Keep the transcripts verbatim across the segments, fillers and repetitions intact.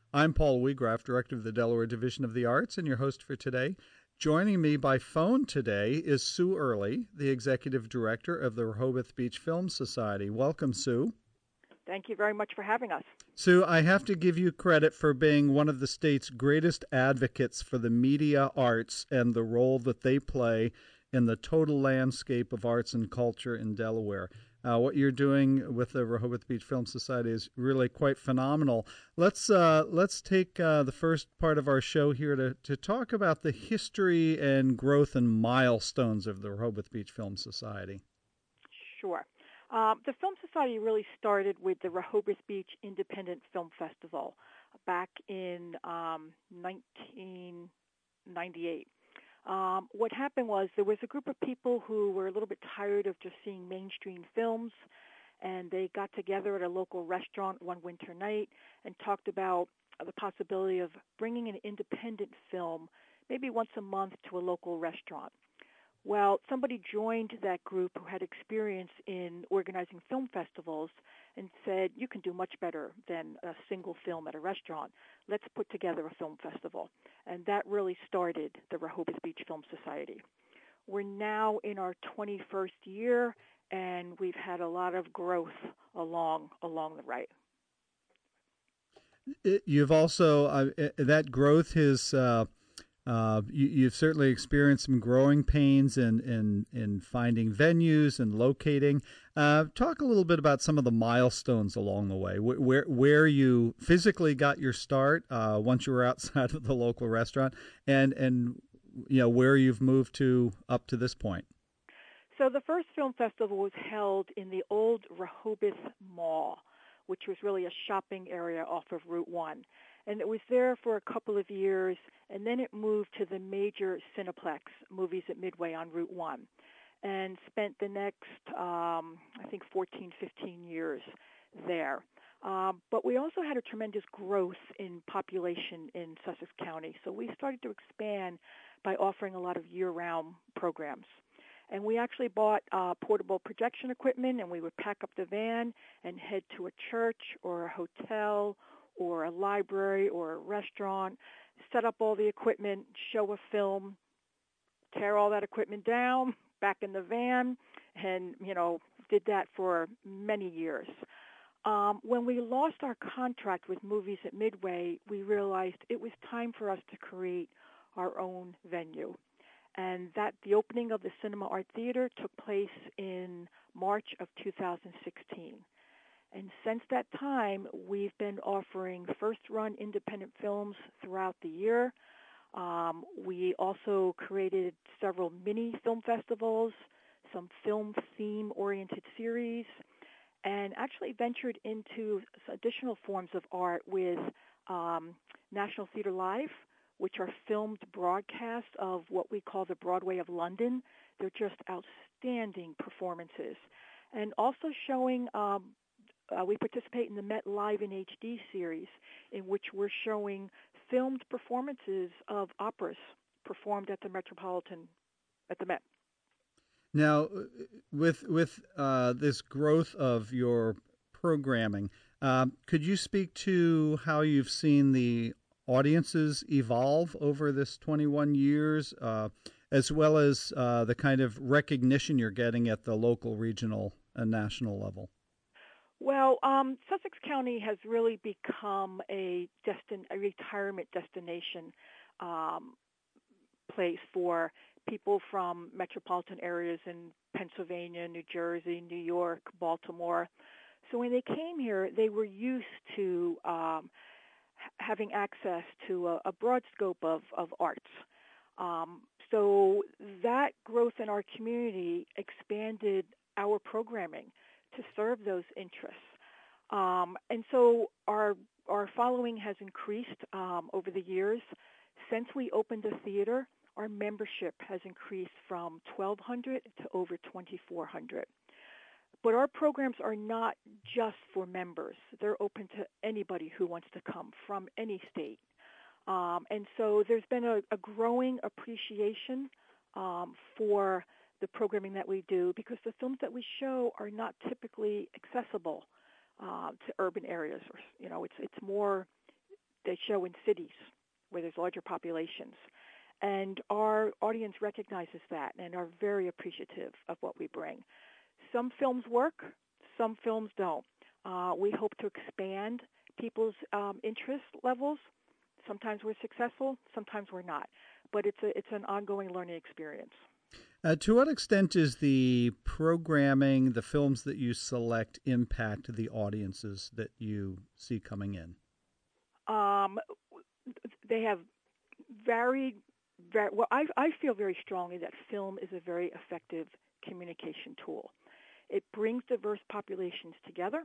I'm Paul Weagraff, Director of the Delaware Division of the Arts, and your host for today. Joining me by phone today is Sue Early, the Executive Director of the Rehoboth Beach Film Society. Welcome, Sue. Thank you very much for having us. Sue, I have to give you credit for being one of the state's greatest advocates for the media arts and the role that they play in the total landscape of arts and culture in Delaware. Uh, what you're doing with the Rehoboth Beach Film Society is really quite phenomenal. Let's uh, let's take uh, the first part of our show here to, to talk about the history and growth and milestones of the Rehoboth Beach Film Society. Sure. Um, the Film Society really started with the Rehoboth Beach Independent Film Festival back in um, nineteen ninety-eight. Um, what happened was there was a group of people who were a little bit tired of just seeing mainstream films, and they got together at a local restaurant one winter night and talked about the possibility of bringing an independent film maybe once a month to a local restaurant. Well, somebody joined that group who had experience in organizing film festivals and said, you can do much better than a single film at a restaurant. Let's put together a film festival. And that really started the Rehoboth Beach Film Society. We're now in our twenty-first year, and we've had a lot of growth along along the right. You've also, uh, that growth has... Uh Uh, you, you've certainly experienced some growing pains in, in, in finding venues and locating. Uh, talk a little bit about some of the milestones along the way, where where, where you physically got your start uh, once you were outside of the local restaurant, and and you know where you've moved to up to this point. So the first film festival was held in the old Rehoboth Mall, which was really a shopping area off of Route one. And it was there for a couple of years, and then it moved to the major Cineplex, Movies at Midway on Route one, and spent the next, um, I think, fourteen, fifteen years there. Um, but we also had a tremendous growth in population in Sussex County, so we started to expand by offering a lot of year-round programs. And we actually bought uh, portable projection equipment, and we would pack up the van and head to a church or a hotel or a library or a restaurant, set up all the equipment, show a film, tear all that equipment down, back in the van, and, you know, did that for many years. Um, when we lost our contract with Movies at Midway, we realized it was time for us to create our own venue. And that the opening of the Cinema Art Theater took place in March of two thousand sixteen. And since that time, we've been offering first-run independent films throughout the year. Um, we also created several mini film festivals, some film theme-oriented series, and actually ventured into additional forms of art with um, National Theatre Live, which are filmed broadcasts of what we call the Broadway of London. They're just outstanding performances. And also showing... Um, Uh, we participate in the Met Live in H D series, in which we're showing filmed performances of operas performed at the Metropolitan, at the Met. Now, with with uh, this growth of your programming, um, could you speak to how you've seen the audiences evolve over this twenty-one years, uh, as well as uh, the kind of recognition you're getting at the local, regional, and national level? Well, um, Sussex County has really become a destin- a retirement destination um, place for people from metropolitan areas in Pennsylvania, New Jersey, New York, Baltimore. So when they came here, they were used to um, h- having access to a, a broad scope of, of arts. Um, so that growth in our community expanded our programming to serve those interests. Um, and so our our following has increased um, over the years. Since we opened the theater, our membership has increased from twelve hundred to over twenty-four hundred. But our programs are not just for members. They're open to anybody who wants to come from any state. Um, and so there's been a, a growing appreciation um, for the programming that we do, because the films that we show are not typically accessible uh, to urban areas. Or, you know, it's it's more they show in cities where there's larger populations. And our audience recognizes that and are very appreciative of what we bring. Some films work, some films don't. Uh, we hope to expand people's um, interest levels. Sometimes we're successful, sometimes we're not. But it's a, it's an ongoing learning experience. Uh, to what extent is the programming, the films that you select, impact the audiences that you see coming in? Um, they have varied, very, well, I, I feel very strongly that film is a very effective communication tool. It brings diverse populations together,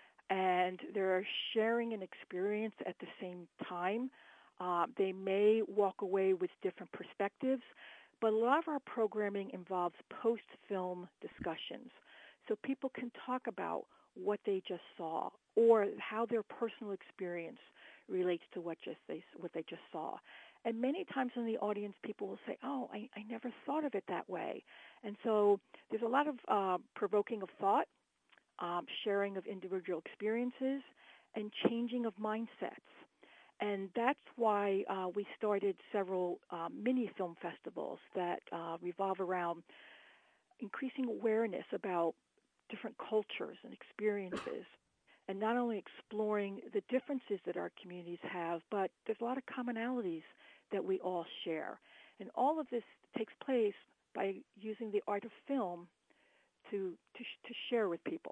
and they're sharing an experience at the same time. Uh, they may walk away with different perspectives, but a lot of our programming involves post-film discussions. So people can talk about what they just saw or how their personal experience relates to what just they what they just saw. And many times in the audience, people will say, oh, I, I never thought of it that way. And so there's a lot of uh, provoking of thought, um, sharing of individual experiences, and changing of mindsets. And that's why uh, we started several uh, mini film festivals that uh, revolve around increasing awareness about different cultures and experiences, and not only exploring the differences that our communities have, but there's a lot of commonalities that we all share. And all of this takes place by using the art of film to to, to share with people.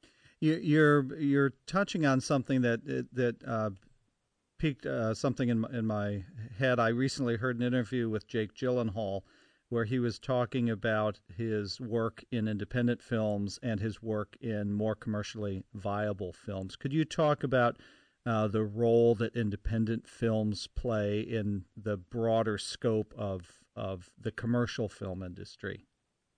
You're you're touching on something that that uh, piqued uh, something in my, in my head. I recently heard an interview with Jake Gyllenhaal where he was talking about his work in independent films and his work in more commercially viable films. Could you talk about uh, the role that independent films play in the broader scope of of the commercial film industry?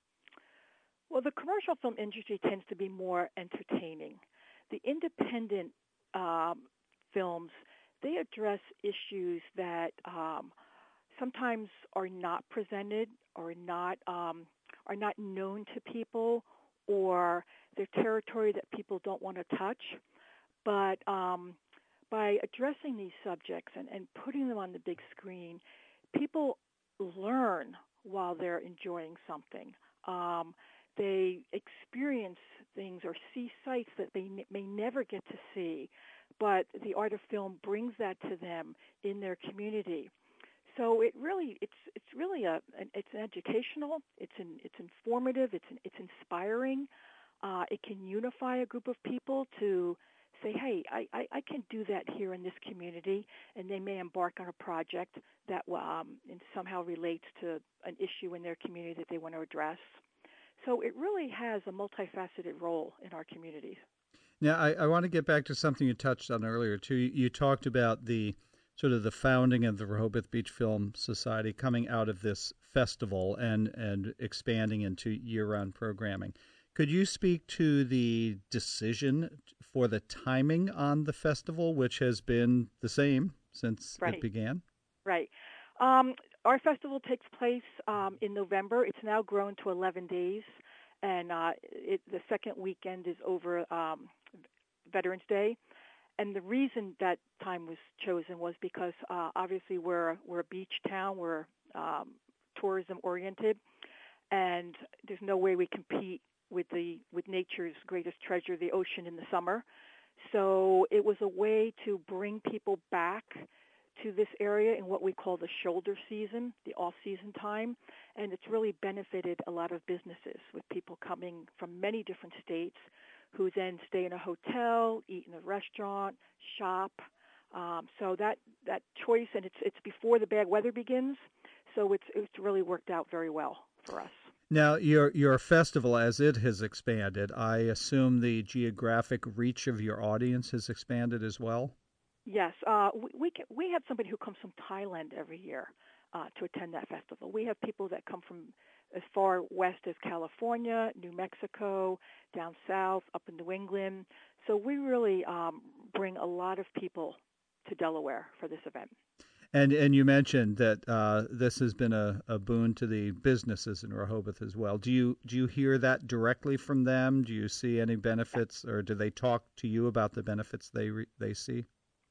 Well, the commercial film industry tends to be more entertaining. The independent um, films, they address issues that um, sometimes are not presented or not um, are not known to people, or they're territory that people don't want to touch. But um, by addressing these subjects and, and putting them on the big screen, people learn while they're enjoying something. Um, they experience things or see sights that they n- may never get to see, but the art of film brings that to them in their community. So it really, it's it's really a, an, it's an educational, it's an, it's informative, it's an, it's inspiring. Uh, it can unify a group of people to say, hey, I, I, I can do that here in this community, and they may embark on a project that um, and somehow relates to an issue in their community that they want to address. So it really has a multifaceted role in our communities. Now, I, I want to get back to something you touched on earlier, too. You, you talked about the sort of the founding of the Rehoboth Beach Film Society coming out of this festival and, and expanding into year-round programming. Could you speak to the decision for the timing on the festival, which has been the same since Right. it began? Right. Um, our festival takes place um, in November. It's now grown to eleven days, and uh, it, the second weekend is over um, Veterans Day. And the reason that time was chosen was because uh, obviously we're we're a beach town, we're um, tourism oriented, and there's no way we compete with the with nature's greatest treasure, the ocean, in the summer. So it was a way to bring people back to this area in what we call the shoulder season, the off-season time, and it's really benefited a lot of businesses with people coming from many different states who then stay in a hotel, eat in a restaurant, shop. Um, so that, that choice, and it's it's before the bad weather begins, so it's it's really worked out very well for us. Now, your your festival, as it has expanded, I assume the geographic reach of your audience has expanded as well? Yes, uh, we we, can, we have somebody who comes from Thailand every year uh, to attend that festival. We have people that come from as far west as California, New Mexico, down south, up in New England. So we really um, bring a lot of people to Delaware for this event. And and you mentioned that uh, this has been a, a boon to the businesses in Rehoboth as well. Do you do you hear that directly from them? Do you see any benefits, or do they talk to you about the benefits they re, they see?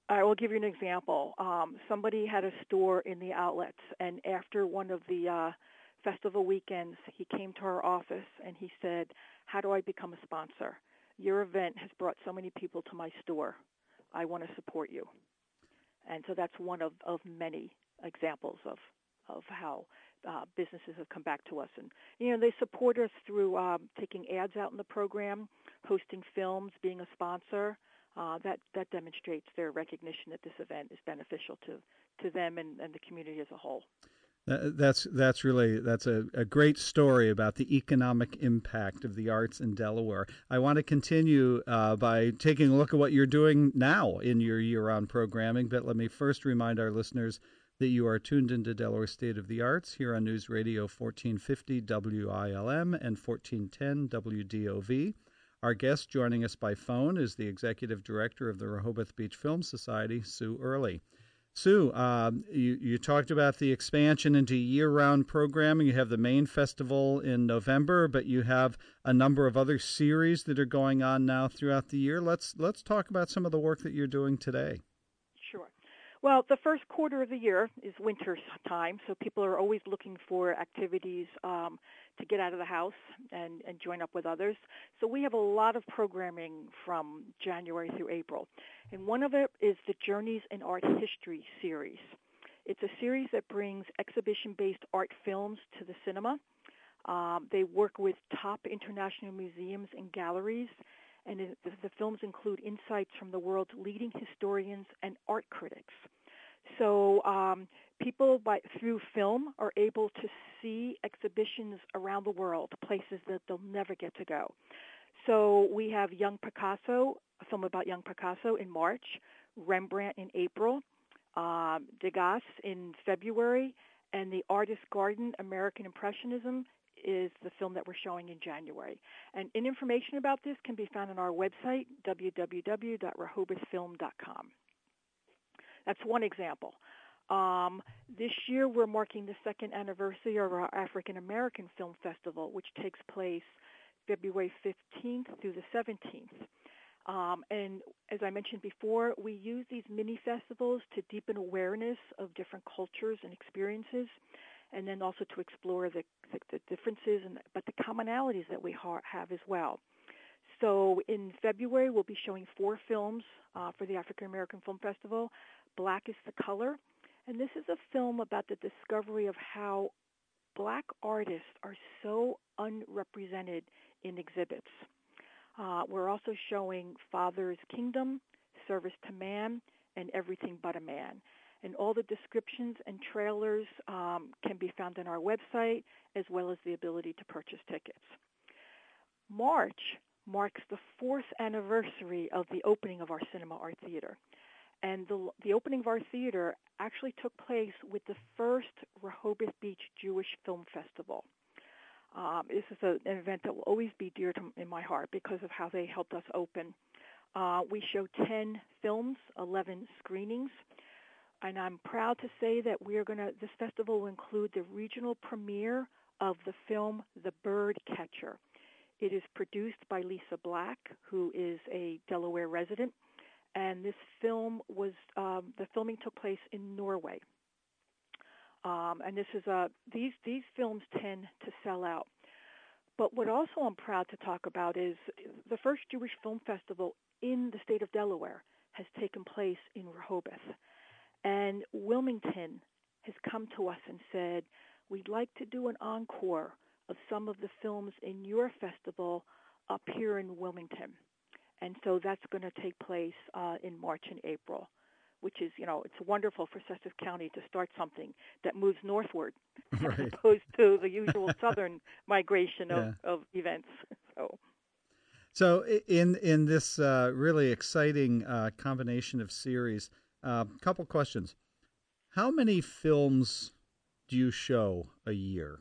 I will give you an example. Um, somebody had a store in the outlets, and after one of the uh, festival weekends, he came to our office and he said, "How do I become a sponsor? Your event has brought so many people to my store. I want to support you." And so that's one of, of many examples of of how uh, businesses have come back to us. And, you know, they support us through um, taking ads out in the program, hosting films, being a sponsor. Uh, that, that demonstrates their recognition that this event is beneficial to, to them and, and the community as a whole. That's that's really that's a, a great story about the economic impact of the arts in Delaware. I want to continue uh, by taking a look at what you're doing now in your year-round programming, but let me first remind our listeners that you are tuned into Delaware State of the Arts here on News Radio fourteen fifty W I L M and fourteen ten W D O V. Our guest joining us by phone is the Executive Director of the Rehoboth Beach Film Society, Sue Early. Sue, uh, you, you talked about the expansion into year-round programming. You have the main festival in November, but you have a number of other series that are going on now throughout the year. Let's let's talk about some of the work that you're doing today. Sure. Well, the first quarter of the year is winter time, so people are always looking for activities um, to get out of the house and, and join up with others. So we have a lot of programming from January through April. And one of it is the Journeys in Art History series. It's a series that brings exhibition-based art films to the cinema. Um, they work with top international museums and galleries, and it, the, the films include insights from the world's leading historians and art critics. So um, people, by, through film, are able to see exhibitions around the world, places that they'll never get to go. So we have Young Picasso, a film about young Picasso in March, Rembrandt in April, um, Degas in February, and The Artist's Garden, American Impressionism is the film that we're showing in January. And information about this can be found on our website, w w w dot rehoboth film dot com. That's one example. Um, this year we're marking the second anniversary of our African American Film Festival, which takes place February fifteenth through the seventeenth. Um, and as I mentioned before, we use these mini festivals to deepen awareness of different cultures and experiences, and then also to explore the, the, the differences, and, but the commonalities that we ha- have as well. So in February, we'll be showing four films uh, for the African American Film Festival. Black is the Color, and this is a film about the discovery of how black artists are so unrepresented in exhibits. Uh, we're also showing Father's Kingdom, Service to Man, and Everything But a Man. And all the descriptions and trailers um, can be found on our website, as well as the ability to purchase tickets. March marks the fourth anniversary of the opening of our Cinema Art Theater. And the, the opening of our theater actually took place with the first Rehoboth Beach Jewish Film Festival. Um, this is a, an event that will always be dear to in my heart because of how they helped us open. Uh, we show ten films, eleven screenings, and I'm proud to say that we are going to. This festival will include the regional premiere of the film The Bird Catcher. It is produced by Lisa Black, who is a Delaware resident, and this film was um, the filming took place in Norway. Um, and this is a these these films tend to sell out. But what also I'm proud to talk about is the first Jewish Film Festival in the state of Delaware has taken place in Rehoboth. And Wilmington has come to us and said, we'd like to do an encore of some of the films in your festival up here in Wilmington. And so that's going to take place uh, in March and April, which is, you know, it's wonderful for Sussex County to start something that moves northward Right. as opposed to the usual southern migration of, Yeah. of events. So, So in in this uh, really exciting uh, combination of series, a uh, couple questions. How many films do you show a year?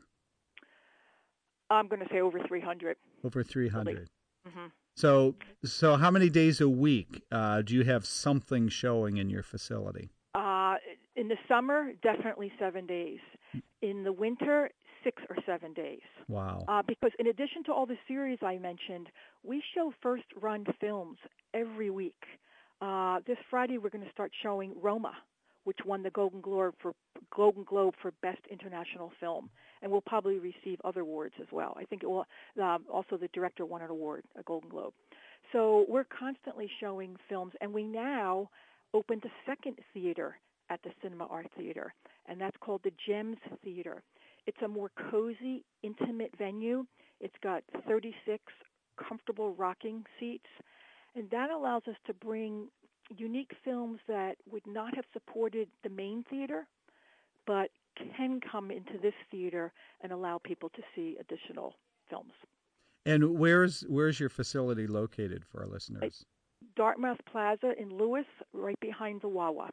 I'm going to say over three hundred. Over three hundred. Mm-hmm. So, so how many days a week uh, do you have something showing in your facility? Uh, in the summer, definitely seven days. In the winter, six or seven days. Wow. Uh, because in addition to all the series I mentioned, we show first-run films every week. Uh, this Friday we're going to start showing Roma, which won the Golden Globe for Golden Globe for Best International Film, and will probably receive other awards as well. I think it will. Um, also, the director won an award, a Golden Globe. So we're constantly showing films, and we now opened a second theater at the Cinema Art Theater, and that's called the Gems Theater. It's a more cozy, intimate venue. It's got thirty-six comfortable rocking seats, and that allows us to bring unique films that would not have supported the main theater, but can come into this theater and allow people to see additional films. And where's where's your facility located for our listeners? Dartmouth Plaza in Lewis, right behind the Wawa.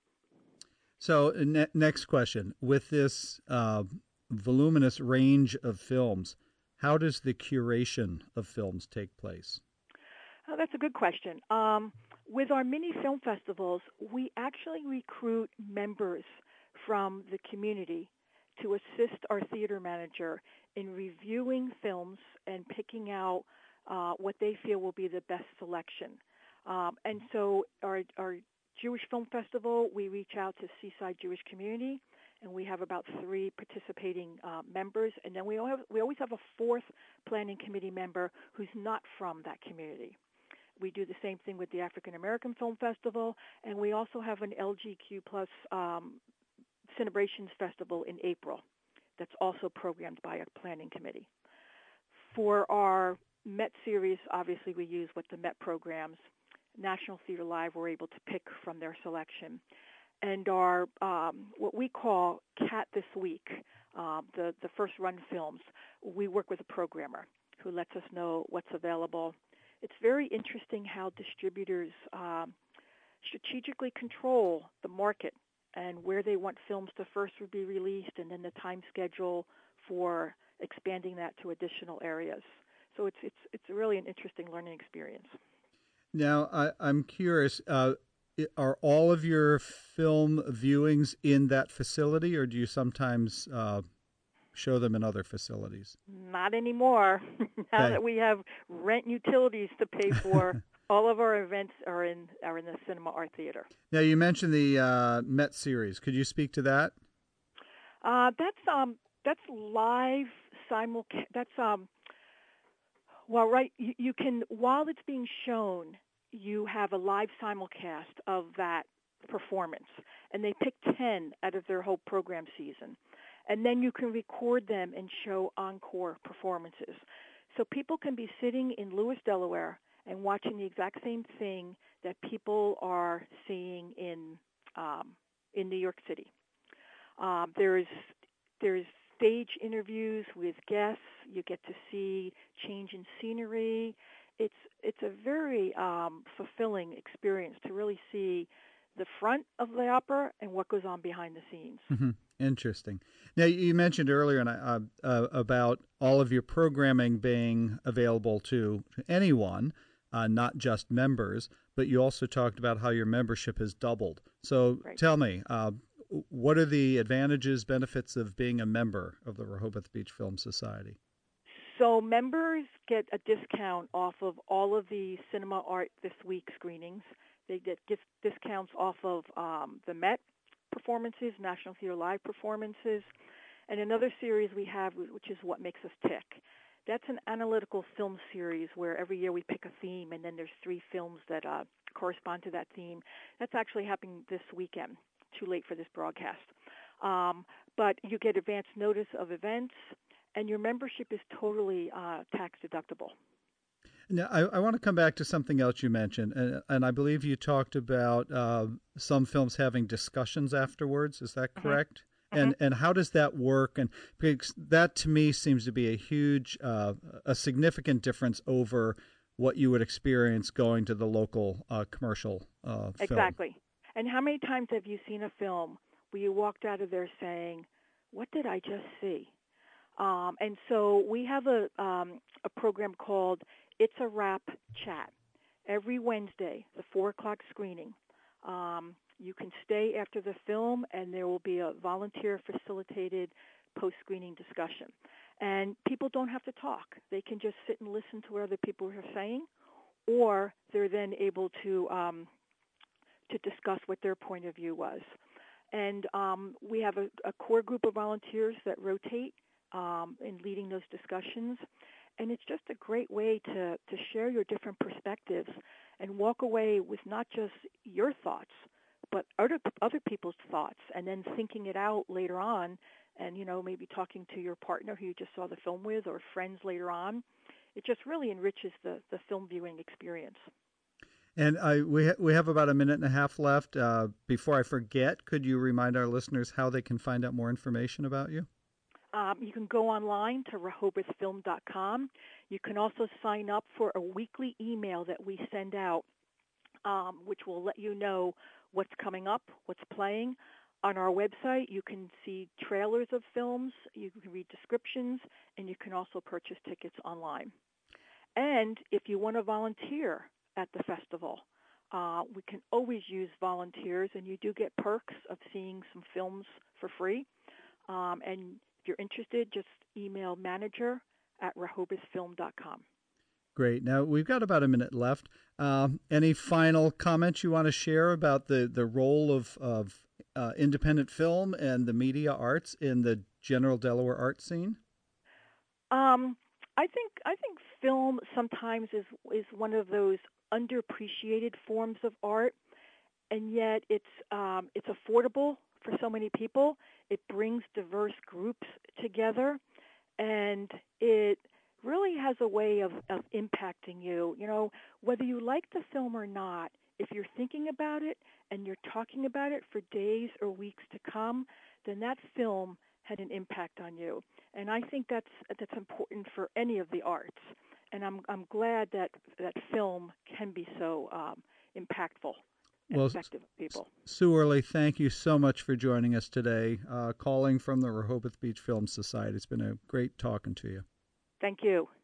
So ne- next question. With this uh, voluminous range of films, how does the curation of films take place? Oh, that's a good question. Um, with our mini film festivals, we actually recruit members from the community to assist our theater manager in reviewing films and picking out uh, what they feel will be the best selection. Um, and so our, our Jewish Film Festival, we reach out to Seaside Jewish Community, and we have about three participating uh, members. And then we, have, we always have a fourth planning committee member who's not from that community. We do the same thing with the African American Film Festival, and we also have an L G B T Q plus um, Celebrations Festival in April that's also programmed by a planning committee. For our Met series, obviously we use what the Met programs. National Theater Live, we're able to pick from their selection. And our, um, what we call Cat This Week, uh, the, the first run films, we work with a programmer who lets us know what's available. It's very interesting how distributors um, strategically control the market and where they want films to first be released, and then the time schedule for expanding that to additional areas. So it's it's it's really an interesting learning experience. Now, I, I'm curious, uh, are all of your film viewings in that facility, or do you sometimes uh, show them in other facilities? Not anymore. Now Okay. that we have rent utilities to pay for, all of our events are in are in the Cinema Art Theater. Now, you mentioned the uh, Met series. Could you speak to that? Uh, that's um that's live simulcast. That's um well right. You, you can while it's being shown, you have a live simulcast of that performance, and they pick ten out of their whole program season. And then you can record them and show encore performances. So people can be sitting in Lewis, Delaware, and watching the exact same thing that people are seeing in um, in New York City. Um, there's there's stage interviews with guests. You get to see change in scenery. It's it's a very um, fulfilling experience to really see the front of the opera and what goes on behind the scenes. Mm-hmm. Interesting. Now, you mentioned earlier and uh, uh, about all of your programming being available to, to anyone, uh, not just members, but you also talked about how your membership has doubled. So Right. tell me, uh, what are the advantages, benefits of being a member of the Rehoboth Beach Film Society? So members get a discount off of all of the Cinema Art This Week screenings. They get gift discounts off of um, the Met performances, National Theater Live performances, and another series we have, which is What Makes Us Tick. That's an analytical film series where every year we pick a theme, and then there's three films that uh, correspond to that theme. That's actually happening this weekend. Too late for this broadcast. Um, but you get advance notice of events, and your membership is totally uh, tax deductible. Now, I, I want to come back to something else you mentioned, and, and I believe you talked about uh, some films having discussions afterwards. Is that correct? Mm-hmm. And and how does that work? And because that to me seems to be a huge, uh, a significant difference over what you would experience going to the local uh, commercial uh, film. Exactly. And how many times have you seen a film where you walked out of there saying, "What did I just see?" Um, and so we have a um, a program called It's a Wrap Chat every Wednesday, the four o'clock screening. Um, you can stay after the film, and there will be a volunteer-facilitated post-screening discussion. And people don't have to talk. They can just sit and listen to what other people are saying, or they're then able to um, to discuss what their point of view was. And um, we have a, a core group of volunteers that rotate um, in leading those discussions. And it's just a great way to, to share your different perspectives and walk away with not just your thoughts, but other, other people's thoughts, and then thinking it out later on, and, you know, maybe talking to your partner who you just saw the film with or friends later on. It just really enriches the, the film viewing experience. And I, we, ha- we have about a minute and a half left. Uh, before I forget, could you remind our listeners how they can find out more information about you? Um, you can go online to rehoboth film dot com. You can also sign up for a weekly email that we send out, um, which will let you know what's coming up, what's playing. On our website, you can see trailers of films, you can read descriptions, and you can also purchase tickets online. And if you want to volunteer at the festival, uh, we can always use volunteers, and you do get perks of seeing some films for free. Um, and if you're interested, just email manager at rehoboth film dot com. Great. Now, we've got about a minute left. Um, any final comments you want to share about the, the role of, of uh, independent film and the media arts in the general Delaware art scene? Um, I think I think film sometimes is is one of those underappreciated forms of art, and yet it's um, it's affordable for so many people. It brings diverse groups together, and it really has a way of, of impacting you. You know, whether you like the film or not, if you're thinking about it and you're talking about it for days or weeks to come, then that film had an impact on you. And I think that's that's important for any of the arts. And I'm I'm glad that that film can be so um, impactful and well, effective with people. Sue Early, thank you so much for joining us today, uh, calling from the Rehoboth Beach Film Society. It's been a great talking to you. Thank you.